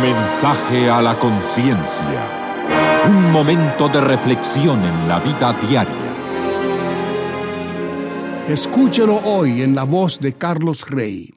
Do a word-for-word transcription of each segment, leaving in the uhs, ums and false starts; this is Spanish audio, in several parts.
Mensaje a la conciencia. Un momento de reflexión en la vida diaria. Escúchelo hoy en la voz de Carlos Rey.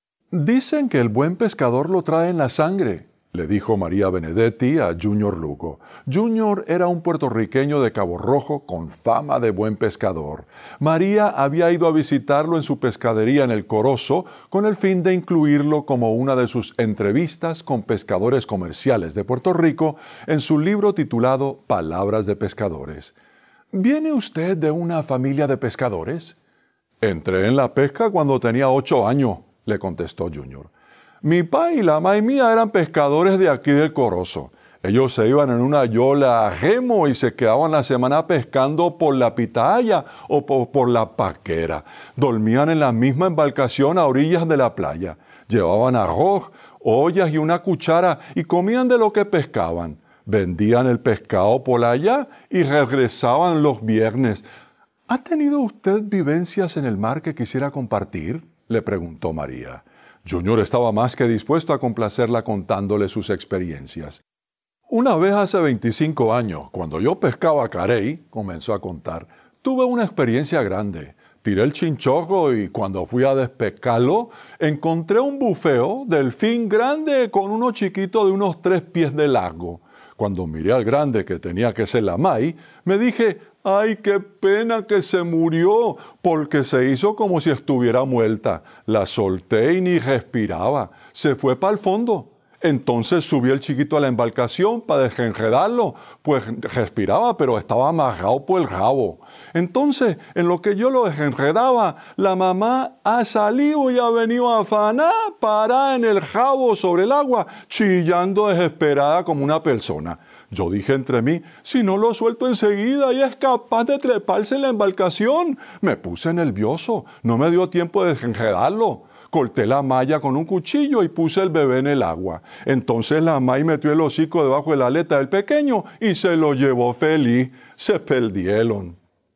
Dicen que el buen pescador lo trae en la sangre, le dijo María Benedetti a Junior Lugo. Junior era un puertorriqueño de Cabo Rojo con fama de buen pescador. María había ido a visitarlo en su pescadería en el Corozo con el fin de incluirlo como una de sus entrevistas con pescadores comerciales de Puerto Rico en su libro titulado Palabras de Pescadores. ¿Viene usted de una familia de pescadores? Entré en la pesca cuando tenía ocho años, le contestó Junior. Mi pa y la ma mía eran pescadores de aquí del Corozo. Ellos se iban en una yola a remo y se quedaban la semana pescando por la pitaya o por, por la paquera. Dormían en la misma embarcación a orillas de la playa. Llevaban arroz, ollas y una cuchara y comían de lo que pescaban. Vendían el pescado por allá y regresaban los viernes. ¿Ha tenido usted vivencias en el mar que quisiera compartir?, le preguntó María. Junior estaba más que dispuesto a complacerla contándole sus experiencias. Una vez hace veinticinco años, cuando yo pescaba carey, comenzó a contar, tuve una experiencia grande. Tiré el chinchorro y cuando fui a despescarlo, encontré un bufeo, delfín grande con uno chiquito de unos tres pies de largo. Cuando miré al grande, que tenía que ser la mai, me dije, ¡ay, qué pena que se murió! Porque se hizo como si estuviera muerta. La solté y ni respiraba. Se fue para el fondo. Entonces subí el chiquito a la embarcación para desenredarlo. Pues respiraba, pero estaba amarrado por el rabo. Entonces, en lo que yo lo desenredaba, la mamá ha salido y ha venido a afanar, parada en el rabo sobre el agua, chillando desesperada como una persona. Yo dije entre mí, si no lo suelto enseguida, ella es capaz de treparse en la embarcación. Me puse nervioso, no me dio tiempo de desenredarlo. Corté la malla con un cuchillo y puse el bebé en el agua. Entonces la mai metió el hocico debajo de la aleta del pequeño y se lo llevó feliz. Se perdieron.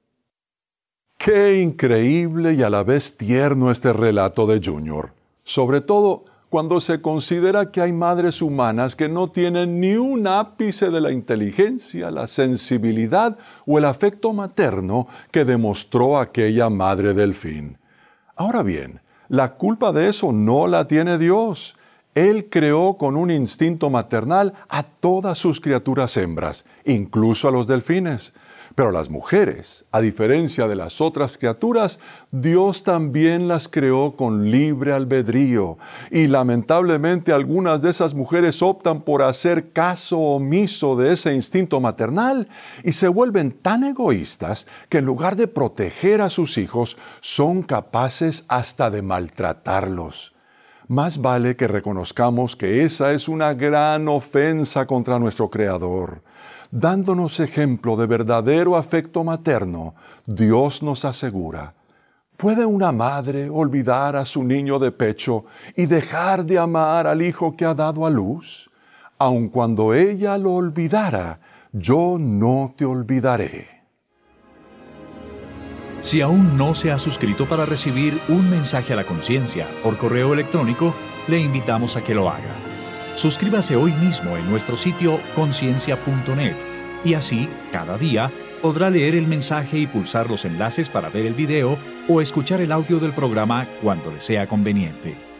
Qué increíble y a la vez tierno este relato de Junior. Sobre todo cuando se considera que hay madres humanas que no tienen ni un ápice de la inteligencia, la sensibilidad o el afecto materno que demostró aquella madre delfín. Ahora bien, la culpa de eso no la tiene Dios. Él creó con un instinto maternal a todas sus criaturas hembras, incluso a los delfines. Pero las mujeres, a diferencia de las otras criaturas, Dios también las creó con libre albedrío. Y lamentablemente algunas de esas mujeres optan por hacer caso omiso de ese instinto maternal y se vuelven tan egoístas que en lugar de proteger a sus hijos, son capaces hasta de maltratarlos. Más vale que reconozcamos que esa es una gran ofensa contra nuestro Creador. Dándonos ejemplo de verdadero afecto materno, Dios nos asegura, ¿puede una madre olvidar a su niño de pecho y dejar de amar al hijo que ha dado a luz? Aun cuando ella lo olvidara, yo no te olvidaré. Si aún no se ha suscrito para recibir un mensaje a la conciencia por correo electrónico, le invitamos a que lo haga. Suscríbase hoy mismo en nuestro sitio conciencia punto net y así, cada día, podrá leer el mensaje y pulsar los enlaces para ver el video o escuchar el audio del programa cuando le sea conveniente.